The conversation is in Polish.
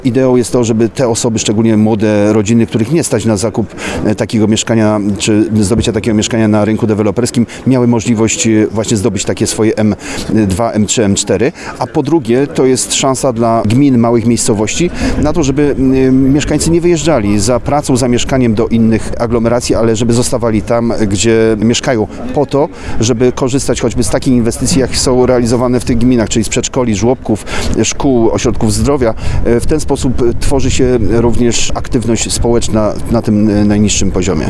Ideą jest to, żeby te osoby, szczególnie młode rodziny, których nie stać na zakup takiego mieszkania, czy zdobycia takiego mieszkania na rynku deweloperskim, miały możliwość właśnie zdobyć takie swoje M2, M3, M4. A po drugie, to jest szansa dla gmin, małych miejscowości na to, żeby mieszkańcy nie wyjeżdżali za pracą, za mieszkaniem do innych aglomeracji, ale żeby zostawali tam, gdzie mieszkają, po to, żeby korzystać choćby z takich inwestycji, jak są realizowane w tych gminach, czyli z przedszkoli, żłobków, szkół, ośrodków zdrowia. W ten sposób tworzy się również aktywność społeczna na tym najniższym poziomie.